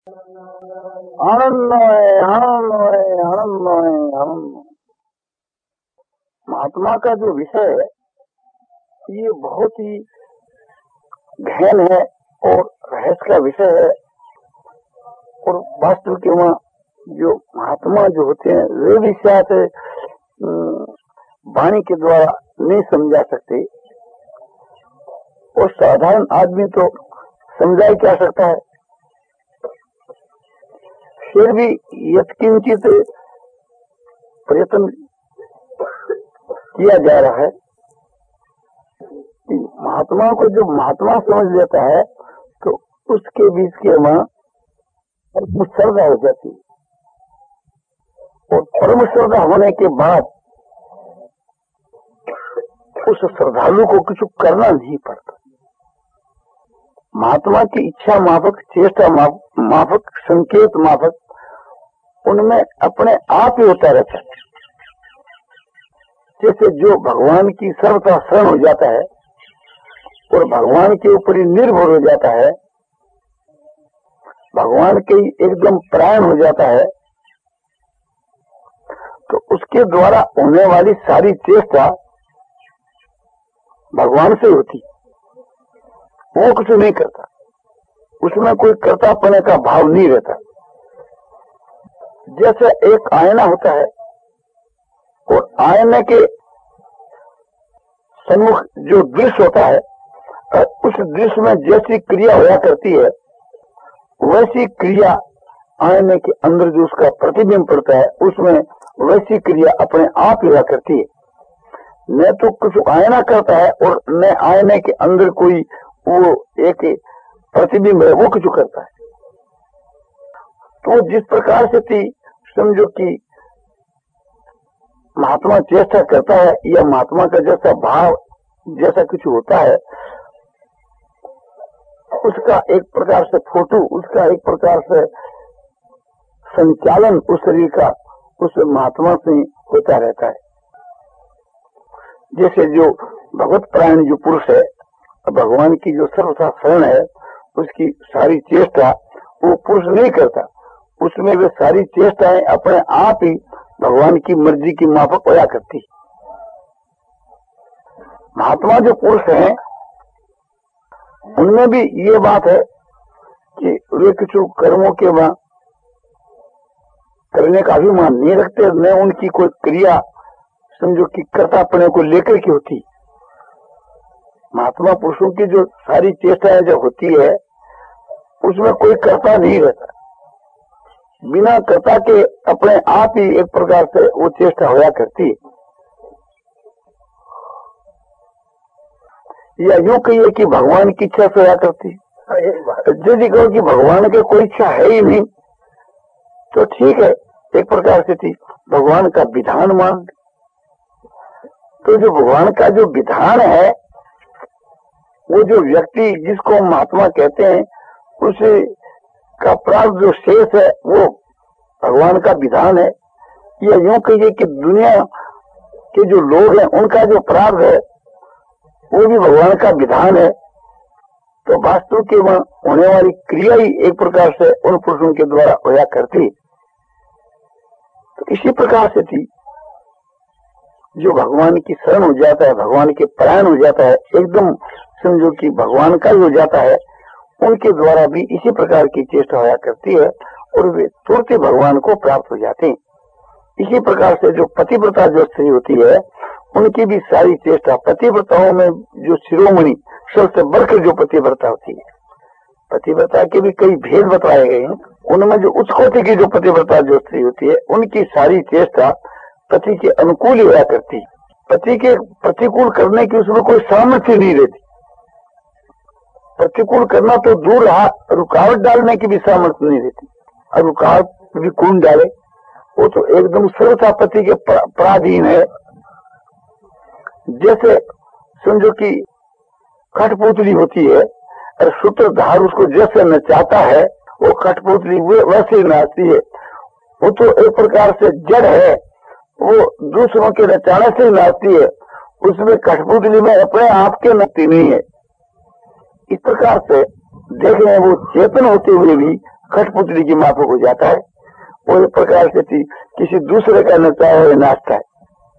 आनंदमय आनंदमय आनंदमय आनंद। महात्मा का जो विषय है ये बहुत ही गहन है और रहस्य का विषय है। और वास्तव के वहाँ जो महात्मा जो होते हैं वे भी शायद वाणी के द्वारा नहीं समझा सकते और साधारण आदमी तो समझा ही क्या सकता है। फिर भी यत्किंचित प्रयत्न किया जा रहा है कि महात्मा को जो महात्मा समझ लेता है तो उसके बीच के वहाँ परम श्रद्धा हो जाती है और परम श्रद्धा होने के बाद उस श्रद्धालु को कुछ करना नहीं पड़ता। महात्मा की इच्छा माफक, चेष्टा माफक, संकेत माफक उनमें अपने आप ही होता रहता है। जैसे जो भगवान की सर्वथा शरण हो जाता है और भगवान के ऊपर ही निर्भर हो जाता है, भगवान के एकदम प्राण हो जाता है, तो उसके द्वारा होने वाली सारी चेष्टा भगवान से होती। वो कुछ नहीं करता, उसमें कोई कर्तापने का भाव नहीं रहता। जैसे एक आईना होता है और आईने के सम्मुख जो दृश्य होता है उस दृश्य में जैसी क्रिया होया करती है वैसी क्रिया आईने के अंदर जो उसका प्रतिबिंब पड़ता है उसमें वैसी क्रिया अपने आप ही हुआ करती है। न तो कुछ आईना करता है और न आईने के अंदर कोई वो एक प्रतिबिंब है वो कुछ करता है। तो जिस प्रकार से थी समझो कि महात्मा चेष्टा करता है या महात्मा का जैसा भाव जैसा कुछ होता है उसका एक प्रकार से फोटो, उसका एक प्रकार से संचालन उस शरीर का उस महात्मा से होता रहता है। जैसे जो भगवत प्राण जो पुरुष है, भगवान की जो सर्वथा शरण है, उसकी सारी चेष्टा वो पुरुष नहीं करता, उसमें वे सारी चेष्टाएं अपने आप ही भगवान की मर्जी की माफक होया करती। महात्मा जो पुरुष हैं उनमें भी ये बात है कि वे कुछ कर्मों के वहां करने का अभिमान नहीं रखते, न उनकी कोई क्रिया समझो कि कर्तापने को लेकर की होती। महात्मा पुरुषों की जो सारी चेष्टाएं जो होती है उसमें कोई कर्ता नहीं रहता, बिना कर्ता के अपने आप ही एक प्रकार से वो चेष्टा होया करती है। या यूं कहिए कि भगवान की इच्छा से होया करती है। यदि कहो कि भगवान की कोई इच्छा है ही नहीं तो ठीक है, एक प्रकार से थी भगवान का विधान मान। तो जो भगवान का जो विधान है वो जो व्यक्ति जिसको महात्मा कहते हैं उसे का प्राप्त जो शेष है वो भगवान का विधान है। या यूं कहिए कि दुनिया के जो लोग हैं उनका जो प्राप्त है वो भी भगवान का विधान है। तो वास्तु के वहां होने वाली क्रिया ही एक प्रकार से उन पुरुषों के द्वारा होया करती। तो इसी प्रकार से थी जो भगवान की शरण हो जाता है, भगवान के प्राण हो जाता है, एकदम समझो कि भगवान का ही हो जाता है, उनके द्वारा भी इसी प्रकार की चेष्टा होया करती है और वे तुरंत भगवान को प्राप्त हो जाते हैं। इसी प्रकार से जो पतिव्रता जो स्त्री होती है उनकी भी सारी चेष्टा, पतिव्रताओं में जो शिरोमणि सबसे बढ़कर जो पतिव्रता होती है, पतिव्रता के भी कई भेद बताए गए हैं, उनमें जो उच्च कोटि की जो पतिव्रता जो स्त्री होती है उनकी सारी चेष्टा पति के अनुकूल ही होया करती। पति के प्रतिकूल करने की उसमें कोई सामर्थ्य नहीं रहती। प्रतिकूल करना तो दूर रहा, रुकावट डालने की भी सामर्थ्य नहीं रहती। और रुकावट भी कौन डाले, वो तो एकदम सर्वथा पति के पराधीन है। जैसे समझो कि कठपुतली होती है और सूत्रधार उसको जैसे नचाता है वो कठपुतली वैसे ही नाचती है। वो तो एक प्रकार से जड़ है, वो दूसरों के नचाने से ही नाचती है, उसमें कठपुतली में अपने आप के नचती नहीं है। इस प्रकार से देख रहे हैं वो चेतन होते हुए भी कठपुतली की माफक हो जाता है, और एक प्रकार से किसी दूसरे का नचाया हुआ नाचता है।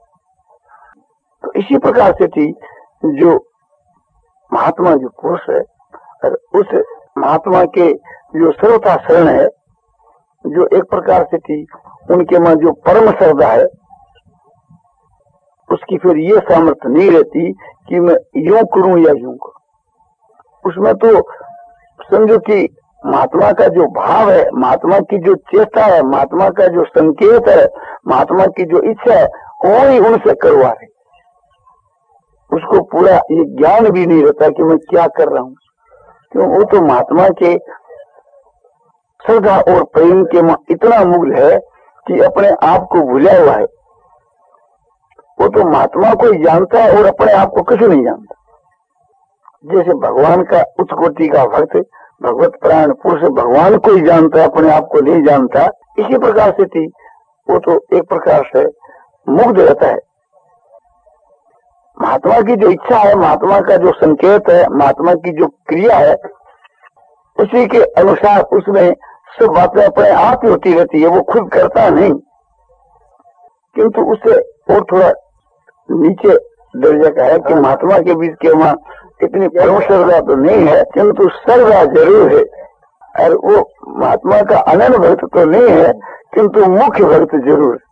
तो इसी प्रकार से जो महात्मा जो पुरुष है, और उस महात्मा के जो सर्वथा शरण है, जो एक प्रकार से उनके में जो परम श्रद्धा है, उसकी फिर ये सामर्थ्य नहीं रहती कि मैं यूं करूं या यूं करूं। उसमें तो समझो कि महात्मा का जो भाव है, महात्मा की जो चेष्टा है, महात्मा का जो संकेत है, महात्मा की जो इच्छा है, वो ही उनसे करवा रहे। उसको पूरा ये ज्ञान भी नहीं रहता कि मैं क्या कर रहा हूं, क्यों? वो तो महात्मा के श्रद्धा और प्रेम के में इतना मुग्ध है कि अपने आप को भूला हुआ है। वो तो महात्मा को ही जानता है और अपने आप को कुछ नहीं जानता। जैसे भगवान का उच्च कोटि का भक्त भगवत प्राण पुरुष भगवान को ही जानता है, अपने आप को नहीं जानता, इसी प्रकार से वो तो एक प्रकार से मुग्ध रहता है। महात्मा की जो इच्छा है, महात्मा का जो संकेत है, महात्मा की जो क्रिया है, उसी के अनुसार उसमें सब बातें अपने आप ही होती रहती है। वो खुद करता नहीं, किंतु उससे और थोड़ा नीचे दर्जा का है कि महात्मा के बीच के वहां इतनी परम श्रद्धा तो नहीं है, किंतु श्रद्धा जरूर है। और वो महात्मा का अनन्य भक्त तो नहीं है, किंतु मुख्य भक्त जरूर है।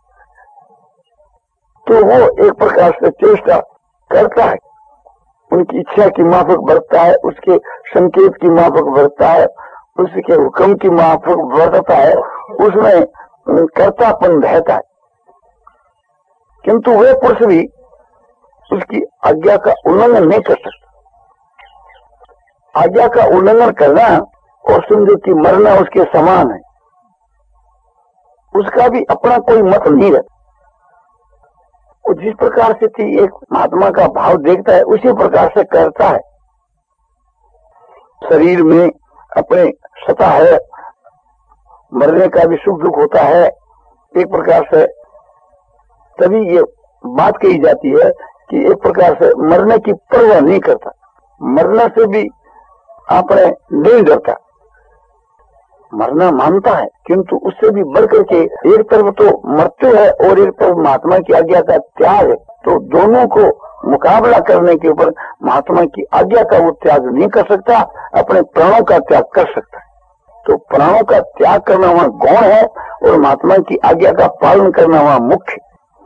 तो वो एक प्रकार से चेष्टा करता है, उनकी इच्छा की माफक बढ़ता है, उसके संकेत की माफक बढ़ता है, उसके हुक्म की माफक बढ़ता है, उसमें कर्तापन रहता है। किंतु वे पुरुष भी उसकी आज्ञा का उल्लंघन नहीं कर सकता। आज्ञा का उल्लंघन करना और समझो कि मरना उसके समान है। उसका भी अपना कोई मत नहीं रहता। वो जिस प्रकार से एक महात्मा का भाव देखता है, उसी प्रकार से करता है। शरीर में अपने सता है, मरने का भी सुख दुख होता है। एक प्रकार से तभी ये बात कही जाती है कि एक प्रकार से मरने की परवाह नहीं करता, मरने से भी आपने नहीं डरता। मरना मानता है, किंतु उससे भी बढ़ करके एक तरफ तो मृत्यु है और एक तरफ महात्मा की आज्ञा का त्याग है। तो दोनों को मुकाबला करने के ऊपर महात्मा की आज्ञा का वो त्याग नहीं कर सकता, अपने प्राणों का त्याग कर सकता है। तो प्राणों का त्याग करना वहां गौण है और महात्मा की आज्ञा का पालन करना वहां मुख्य।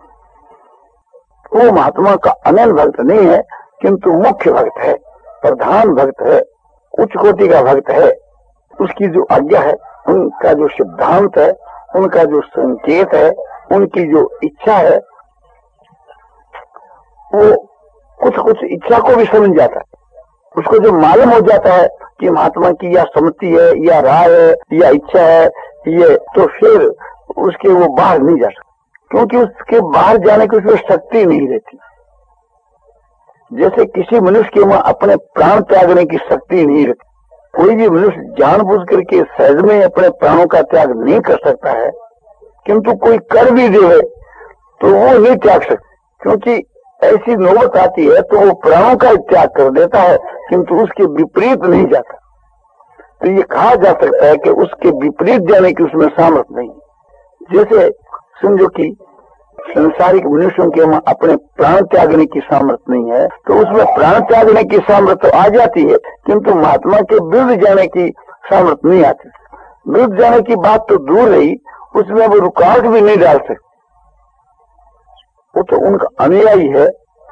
वो महात्मा का अनन्य भक्त नहीं है, किंतु मुख्य भक्त है, प्रधान भक्त है, उच्च कोटि का भक्त है। उसकी जो आज्ञा है, उनका जो सिद्धांत है, उनका जो संकेत है, उनकी जो इच्छा है, वो कुछ कुछ इच्छा को भी समझ जाता है। उसको जो मालूम हो जाता है कि महात्मा की या सम्मति है या राय है या इच्छा है, ये तो फिर उसके वो बाहर नहीं जा सकता, क्योंकि उसके बाहर जाने की उसमें शक्ति नहीं रहती। जैसे किसी मनुष्य के वहां अपने प्राण त्यागने की शक्ति नहीं रहती। कोई भी मनुष्य जानबूझ करके सहज में अपने प्राणों का त्याग नहीं कर सकता है, किंतु कोई कर भी दे तो वो नहीं त्याग सकता, क्योंकि ऐसी नौबत आती है तो वो प्राणों का त्याग कर देता है, किंतु उसके विपरीत नहीं जाता। तो ये कहा जा सकता है कि उसके विपरीत जाने की उसमें सामर्थ्य नहीं। जैसे समझो कि संसारिक मनुष्यों के वहां अपने प्राण त्यागने की सामर्थ्य नहीं है, तो उसमें प्राण त्यागने की सामर्थ्य तो आ जाती है, किंतु महात्मा के विरुद्ध जाने की सामर्थ्य नहीं आती। विरुद्ध जाने की बात तो दूर रही, उसमें वो रुकावट भी नहीं डाल सकते। वो तो उनका अनुयायी है,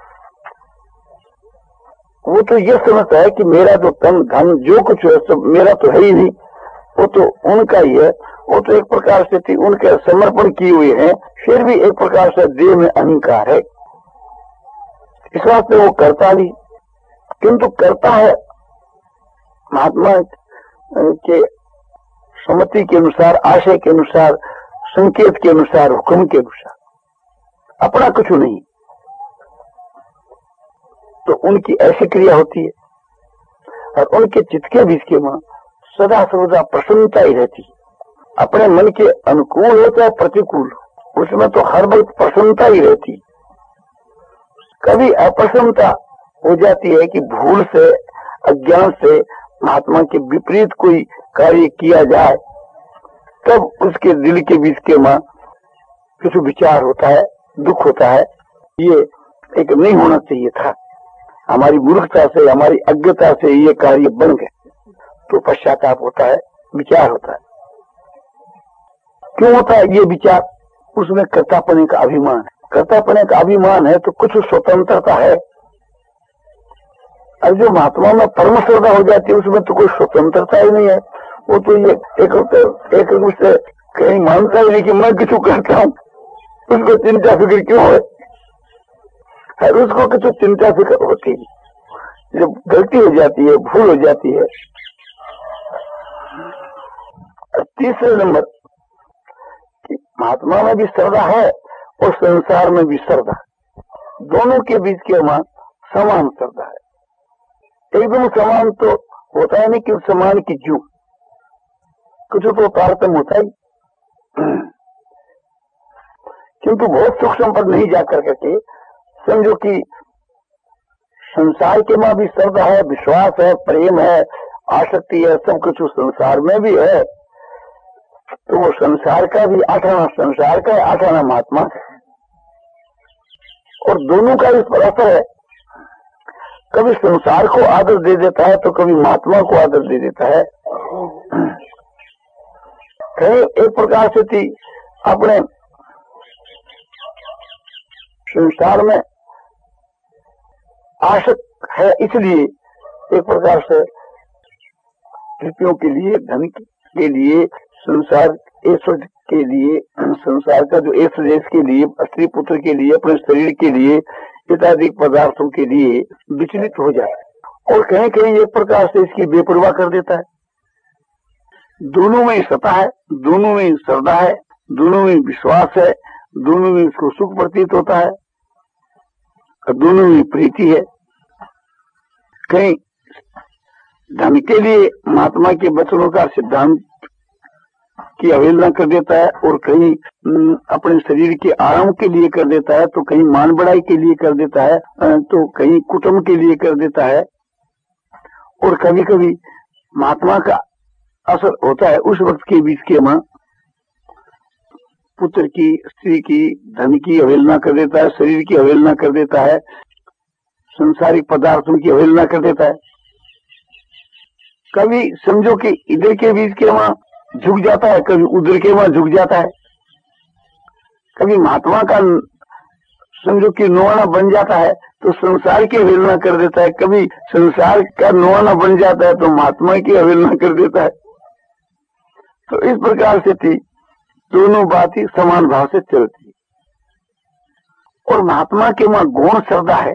वो तो ये समझता है कि मेरा तो तन धन जो कुछ है सब मेरा तो है ही नहीं, वो तो उनका ही है। वो तो एक प्रकार से थी उनके समर्पण किए हुए हैं, फिर भी एक प्रकार से देह में अहंकार है। इस वास्ते वो करता भी, किंतु करता है महात्मा के सम्मति के अनुसार, आशय के अनुसार, संकेत के अनुसार, हुक्म के अनुसार, अपना कुछ नहीं। तो उनकी ऐसी क्रिया होती है और उनके चित्त के बीच के में सदा सर्वदा प्रसन्नता ही रहती है। अपने मन के अनुकूल हो चाहे प्रतिकूल, उसमें तो हर वक्त प्रसन्नता ही रहती। कभी अप्रसन्नता हो जाती है कि भूल से, अज्ञान से महात्मा के विपरीत कोई कार्य किया जाए, तब उसके दिल के बीच के मां कुछ विचार होता है, दुख होता है, ये एक नहीं होना चाहिए था, हमारी मूर्खता से, हमारी अज्ञता से ये कार्य बन गए, तो पश्चाताप होता है, विचार होता है। क्यों होता है ये विचार? उसमें कर्तापने का अभिमान है। कर्तापने का अभिमान है तो कुछ स्वतंत्रता है। अब जो महात्मा में परम श्रद्धा हो जाती है उसमें तो कोई स्वतंत्रता ही नहीं है। वो तो ये एक रूप से कहीं मानता ही नहीं कि मैं किसी करता हूँ, उसको चिंता फिक्र क्यों है? उसको कुछ चिंता फिक्र होती है, जब गलती हो जाती है, भूल हो जाती है। तीसरे नंबर, महात्मा में भी श्रद्धा है और संसार में भी श्रद्धा, दोनों के बीच के वहां समान श्रद्धा है। एकदम समान तो होता है नहीं कि समान की जू, कुछ तो तारतम्य होता ही, किंतु बहुत सूक्ष्म पर नहीं जाकर करके समझो कि संसार के मां भी श्रद्धा है, विश्वास है, प्रेम है, आसक्ति है, सब कुछ संसार में भी है। तो वो संसार का भी आठाना संसार का है, आठाना महात्मा है, और दोनों का इस पर असर है। कभी संसार को आदर दे देता है तो कभी महात्मा को आदर दे देता है। कहीं एक प्रकार से थी अपने संसार में आसक्त है, इसलिए एक प्रकार से रुपयों के लिए, धन के लिए, संसार ऐश्वर्य के लिए, संसार का जो ऐश्वर्य इसके लिए, स्त्री पुत्र के लिए, अपने शरीर के लिए, इत्यादि पदार्थों के लिए विचलित हो जाए, और कहीं कहीं एक प्रकार से इसकी बेपरवाह कर देता है। दोनों में सत्ता है, दोनों में श्रद्धा है, दोनों में विश्वास है, दोनों में इसको सुख प्रतीत होता है, दोनों में प्रीति है। कहीं धन के लिए महात्मा के वचनों का सिद्धांत की अवहेलना कर देता है, और कहीं अपने शरीर के आराम के लिए कर देता है, तो कहीं मान बढ़ाई के लिए कर देता है, तो कहीं कुटुंब के लिए कर देता है, और कभी कभी महात्मा का असर होता है उस वक्त के बीच के मां पुत्र की, स्त्री की, धन की अवहेलना कर देता है, शरीर की अवहेलना कर देता है, संसारिक पदार्थों की अवहेलना कर देता है। कभी समझो कि इधर के बीच के वहां झुक जाता है, कभी उधर के वहां झुक जाता है। कभी महात्मा का समझो कि नुआना बन जाता है तो संसार की अवहेलना कर देता है, कभी संसार का नुआना बन जाता है तो महात्मा की अवहेलना कर देता है। तो इस प्रकार से थी, दोनों बातें समान भाव से चलती। और महात्मा के मां गौण श्रद्धा है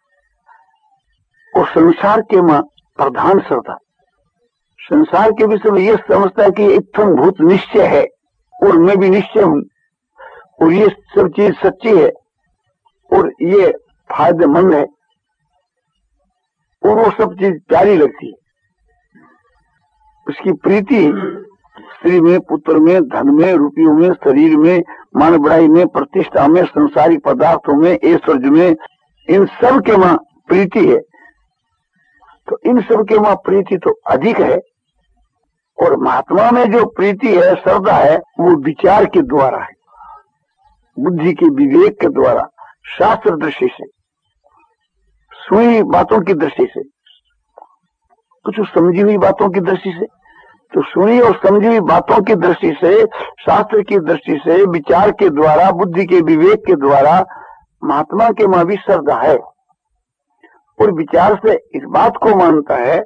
और संसार के मां प्रधान श्रद्धा। संसार के विषय में यह समझता है कि इत्थम भूत निश्चय है और मैं भी निश्चय हूं, और ये सब चीज सच्ची है और ये फायदेमंद है, और वो सब चीज प्यारी लगती है। उसकी प्रीति स्त्री में, पुत्र में, धन में, रुपयों में, शरीर में, मान बढ़ाई में, प्रतिष्ठा में, संसारिक पदार्थों में, ऐश्वर्य में, इन सब के मां प्रीति है। तो इन सब के मां प्रीति तो अधिक है, और महात्मा में जो प्रीति है, श्रद्धा है, वो विचार के द्वारा है, बुद्धि के विवेक के द्वारा, शास्त्र दृष्टि से, सुनी बातों की दृष्टि से, कुछ समझी हुई बातों की दृष्टि से। तो सुनी और समझी हुई बातों की दृष्टि से, शास्त्र की दृष्टि से, विचार के द्वारा, बुद्धि के विवेक के द्वारा महात्मा के मां भी श्रद्धा है, और विचार से इस बात को मानता है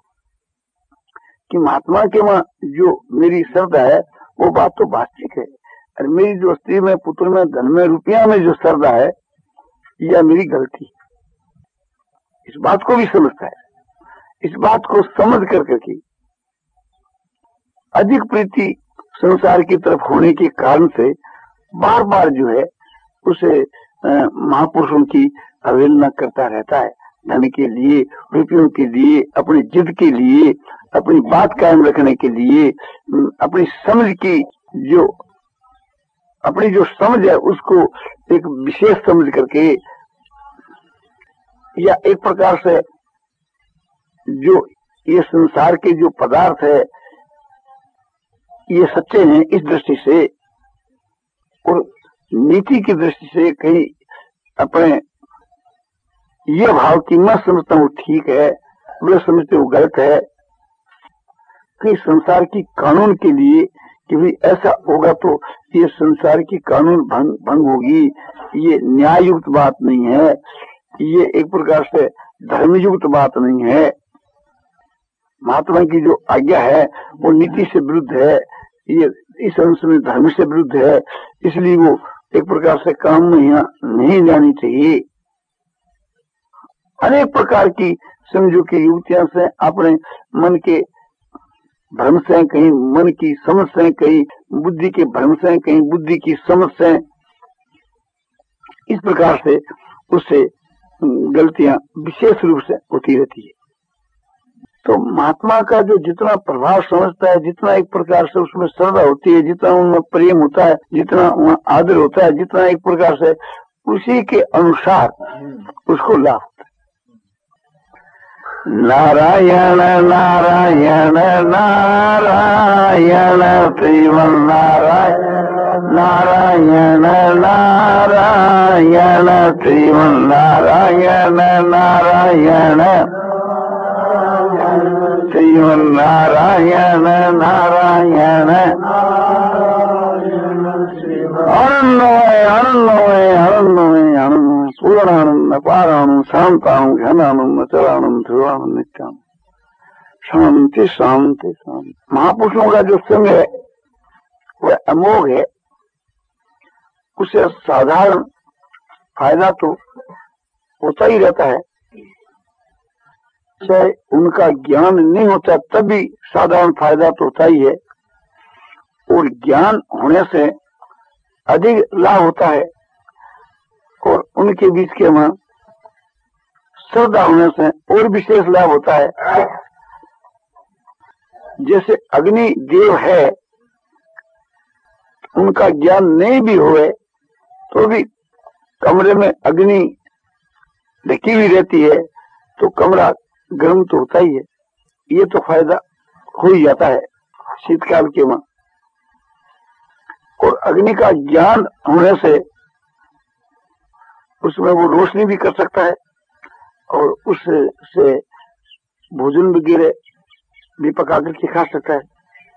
कि महात्मा के मां जो मेरी श्रद्धा है वो बात तो वास्तविक है, और मेरी जो स्त्री में, पुत्र में, धन में, रुपया में जो श्रद्धा है यह मेरी गलती है। इस बात को भी समझता है। इस बात को समझ करके अधिक प्रीति संसार की तरफ होने के कारण से बार बार जो है उसे महापुरुषों की अवहेलना करता रहता है, धन के लिए, रुपयों के लिए, अपनी जिद के लिए, अपनी बात कायम रखने के लिए, अपनी समझ की जो अपनी जो समझ है उसको एक विशेष समझ करके, या एक प्रकार से जो ये संसार के जो पदार्थ है ये सच्चे हैं इस दृष्टि से, और नीति की दृष्टि से कहीं अपने ये भाव कि मैं समझता हूँ ठीक है, मैं समझते हूँ गलत है, कि संसार की कानून के लिए कि भाई ऐसा होगा तो ये संसार की कानून भंग होगी, ये न्याय युक्त बात नहीं है, ये एक प्रकार से धर्मयुक्त बात नहीं है। महात्मा की जो आज्ञा है वो नीति से विरुद्ध है, ये इस अंश में धर्म से विरुद्ध है, इसलिए वो एक प्रकार से काम में यहाँ नहीं जानी चाहिए। अनेक प्रकार की समझो की युक्तियां से अपने मन के भ्रम से, कहीं मन की समझ से, कहीं बुद्धि के भ्रम से, कहीं बुद्धि की समझ से, इस प्रकार से उससे गलतियां विशेष रूप से होती रहती है। तो महात्मा का जो जितना प्रभाव समझता है, जितना एक प्रकार से उसमें श्रद्धा होती है, जितना उनमें प्रेम होता है, जितना उनमें आदर होता है, जितना एक प्रकार से उसी के अनुसार उसको लाभ होता है। नारायण नारायण नारायण श्रीमन नारायण नारायण नारायण श्रीमन नारायण नारायण श्रीमन नारायण नारायण आनंदमय आनंदमय आनंदमय आनंदमय पूर्णानंद पारानंद शांतानंद घनानंद चरानंद ध्रुवानंद नित्यानंद शांति शांति शांति। महापुरुषों का जो संग है वह अमोघ है, उससे साधारण फायदा तो होता ही रहता है, चाहे उनका ज्ञान नहीं होता तब भी साधारण फायदा तो होता ही है, और ज्ञान होने से अधिक लाभ होता है, और उनके बीच के वहां श्रद्धा होने से और विशेष लाभ होता है। जैसे अग्नि देव है, उनका ज्ञान नहीं भी हुए तो भी कमरे में अग्नि ढकी हुई रहती है तो कमरा गर्म तो होता ही है, ये तो फायदा हो ही जाता है शीतकाल के वहां। और अग्नि का ज्ञान होने से उसमें वो रोशनी भी कर सकता है, और उससे भोजन वगैरह भी पका करके खा सकता है।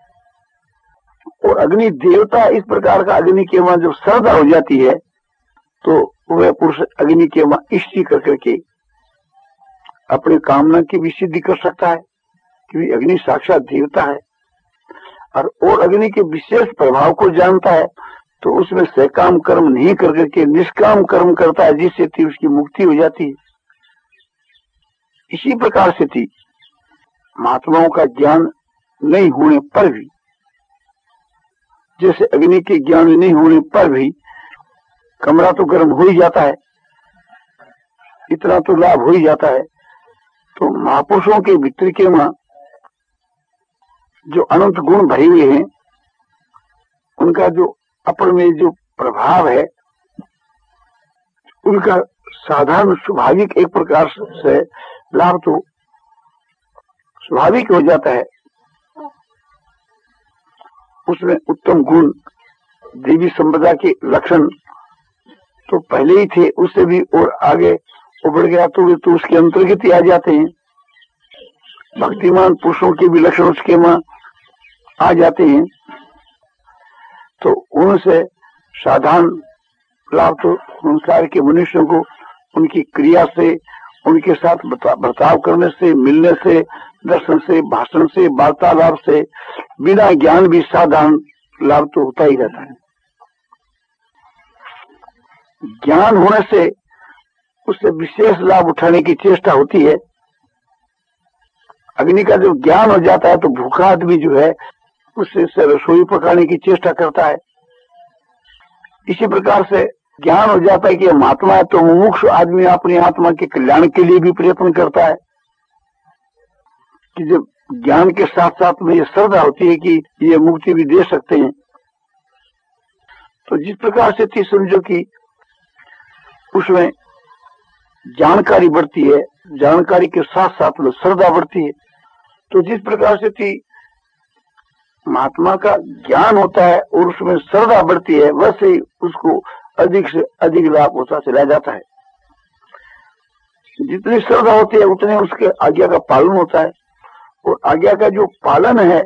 और अग्नि देवता इस प्रकार का अग्नि के वहां जब श्रद्धा हो जाती है तो वह पुरुष अग्नि के वहां इष्टि कर करके अपनी कामना की भी सिद्धि कर सकता है, क्योंकि अग्नि साक्षात देवता है। और अग्नि के विशेष प्रभाव को जानता है तो उसमें सकाम कर्म नहीं कर करके निष्काम कर्म करता है, जिससे उसकी मुक्ति हो जाती है। इसी प्रकार से थी महात्माओं का ज्ञान नहीं होने पर भी, जैसे अग्नि के ज्ञान नहीं होने पर भी कमरा तो गर्म हो ही जाता है, इतना तो लाभ हो ही जाता है। तो महापुरुषों के भीतर के वहां जो अनंत गुण भरे हुए हैं, उनका जो अपर में जो प्रभाव है, उनका साधारण स्वाभाविक एक प्रकार से लाभ तो स्वाभाविक हो जाता है। उसमें उत्तम गुण देवी संपदा के लक्षण तो पहले ही थे, उससे भी और आगे उभर गया तो वे तो उसके अंतर्गत ही आ जाते हैं। भक्तिमान पुरुषों के भी लक्षण उसके वहां आ जाते हैं, तो उनसे साधारण लाभ तो संसार के मनुष्यों को उनकी क्रिया से, उनके साथ बर्ताव करने से, मिलने से, दर्शन से, भाषण से, वार्तालाप से, बिना ज्ञान भी साधारण लाभ तो होता ही रहता है। ज्ञान होने से उससे विशेष लाभ उठाने की चेष्टा होती है। अग्नि का जब ज्ञान हो जाता है तो भूखा आदमी जो है उससे रसोई पकाने की चेष्टा करता है। इसी प्रकार से ज्ञान हो जाता है कि महात्मा है तो मुमुक्षु आदमी अपनी आत्मा के कल्याण के लिए भी प्रयत्न करता है, कि जब ज्ञान के साथ साथ में ये श्रद्धा होती है कि ये मुक्ति भी दे सकते हैं। तो जिस प्रकार से थी समझो कि उसमें जानकारी बढ़ती है, जानकारी के साथ साथ में श्रद्धा बढ़ती है। तो जिस प्रकार से थी महात्मा का ज्ञान होता है और उसमें श्रद्धा बढ़ती है, वैसे ही उसको अधिक से अधिक लाभ होता चला जाता है। जितनी श्रद्धा होती है उतने उसके आज्ञा का पालन होता है, और आज्ञा का जो पालन है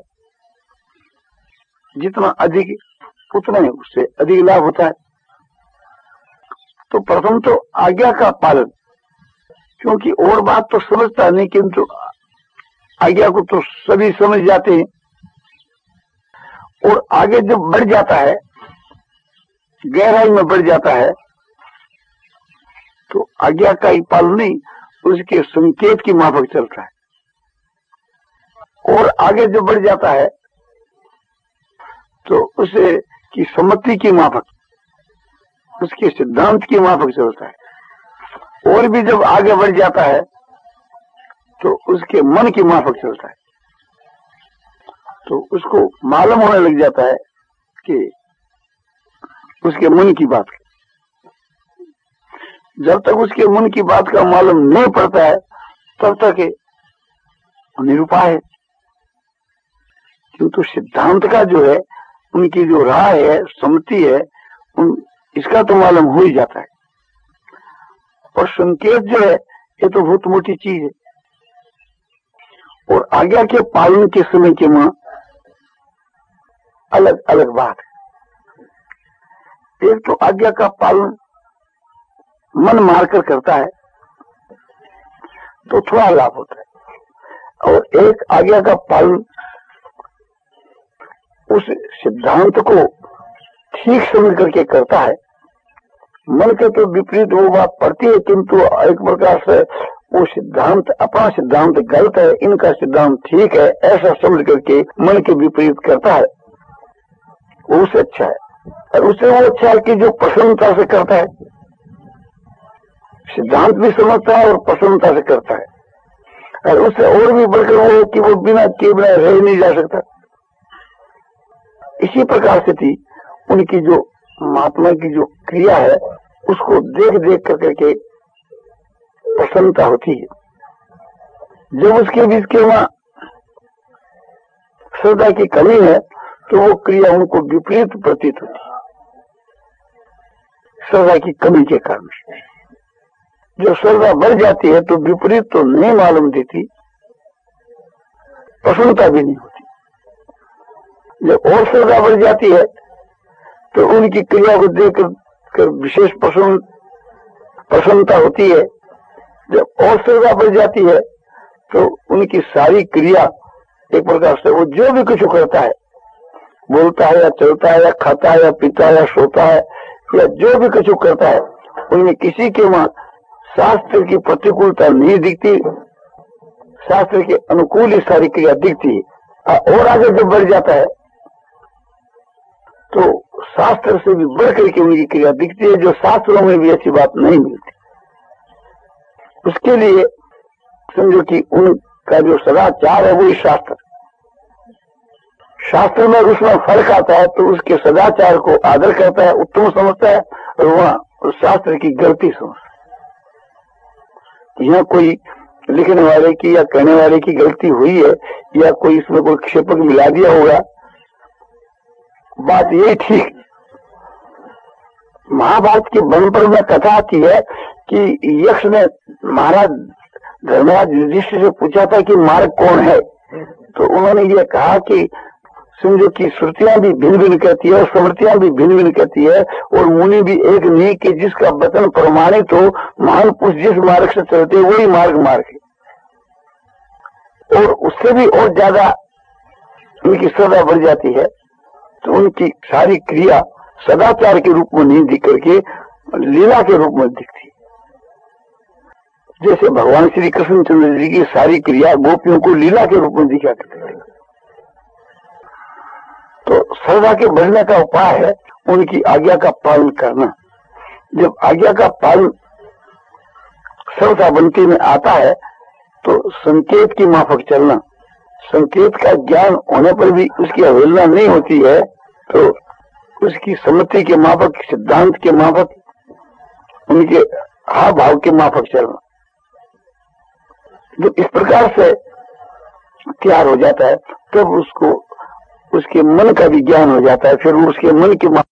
जितना अधिक उतना ही उससे अधिक लाभ होता है। तो प्रथम तो आज्ञा का पालन, क्योंकि और बात तो समझता नहीं, किंतु आज्ञा को तो सभी समझ जाते हैं। और आगे जब बढ़ जाता है, गहराई में बढ़ जाता है, तो आज्ञा का ही पालन नहीं, उसके संकेत की माफक चलता है। और आगे जब बढ़ जाता है तो उसे की सम्मति की माफक, उसके सिद्धांत की माफक चलता है। और भी जब आगे बढ़ जाता है तो उसके मन की माफक चलता है। तो उसको मालूम होने लग जाता है कि उसके मन की बात। जब तक उसके मन की बात का मालूम नहीं पड़ता है तब तक निरुपाय है। किंतु सिद्धांत का जो है, उनकी जो राय है, सम्मति है, इसका तो मालूम हो ही जाता है। और संकेत जो है ये तो बहुत मोटी चीज है। और आज्ञा के पालन के समय के मां अलग अलग बात है। एक तो आज्ञा का पालन मन मारकर करता है तो थोड़ा लाभ होता है, और एक आज्ञा का पालन उस सिद्धांत को ठीक समझ करके करता है। मन के तो विपरीत वो बात पड़ती है, किंतु एक प्रकार से वो सिद्धांत, अपना सिद्धांत गलत है, इनका सिद्धांत ठीक है, ऐसा समझ करके मन के विपरीत करता है, वो उससे अच्छा है। और उससे वो अच्छा है कि जो प्रसन्नता से करता है, सिद्धांत भी समझता है और प्रसन्नता से करता है। और उससे और भी बढ़कर वो है कि वो बिना किए बिना रह नहीं जा सकता। इसी प्रकार से थी उनकी जो महात्मा की जो क्रिया है, उसको देख देख करके प्रसन्नता होती है। जब उसके बीच के वहां श्रद्धा की कमी है तो वो क्रिया उनको विपरीत प्रतीत होती है, श्रद्धा की कमी के कारण। जो श्रद्धा बढ़ जाती है तो विपरीत तो नहीं मालूम देती, प्रसन्नता भी नहीं होती। जब और श्रद्धा बढ़ जाती है तो उनकी क्रिया को देख कर विशेष प्रसन्नता होती है। जब और श्रद्धा बढ़ जाती है तो उनकी सारी क्रिया एक प्रकार से वो जो भी कुछ करता है, बोलता है या चलता है या खाता है या पीता है या सोता है या जो भी कुछ करता है, उनमें किसी के वहां शास्त्र की प्रतिकूलता नहीं दिखती, शास्त्र के अनुकूल ही सारी क्रिया दिखती है। और आगे जब बढ़ जाता है तो शास्त्र से भी बढ़ करके उनकी क्रिया दिखती है, जो शास्त्रों में भी ऐसी बात नहीं मिलती। उसके लिए समझो कि उनका जो सदाचार है वही शास्त्र, शास्त्र में उसमें फर्क आता है तो उसके सदाचार को आदर करता है, उत्तम समझता है, और वहां शास्त्र की गलती समझता है। यहाँ कोई लिखने वाले की या कहने वाले की गलती हुई है या कोई इसमें कोई क्षेपक मिला दिया होगा, बात यही ठीक। महाभारत के वन पर्व में कथा आती है कि यक्ष ने महाराज धर्मराज युधिष्ठिर से पूछा था कि मार्ग कौन है, तो उन्होंने ये कहा कि समझो कि श्रुतियां भी भिन्न भिन्न कहती है और स्मृतियां भी भिन्न भिन्न कहती है, और मुनि भी एक नहीं कि जिसका वचन प्रमाणित हो, महान पुरुष जिस मार्ग से चलते वही मार्ग है। और उससे भी और ज्यादा उनकी श्रद्धा बढ़ जाती है तो उनकी सारी क्रिया सदाचार के रूप में नहीं दिख करके लीला के रूप में दिखती है। जैसे भगवान श्री कृष्णचंद्र जी की सारी क्रिया गोपियों को लीला के रूप में दिखा करती है। तो श्रद्धा के बढ़ने का उपाय है उनकी आज्ञा का पालन करना। जब आज्ञा का पालन श्रद्धा बनती में आता है तो संकेत की माफक चलना, संकेत का ज्ञान होने पर भी उसकी अवहेलना नहीं होती है, तो उसकी सम्मति के माफक, सिद्धांत के माफक, उनके हाव भाव के माफक चलना। जब इस प्रकार से तैयार हो जाता है तब उसको उसके मन का भी ज्ञान हो जाता है, फिर उसके मन की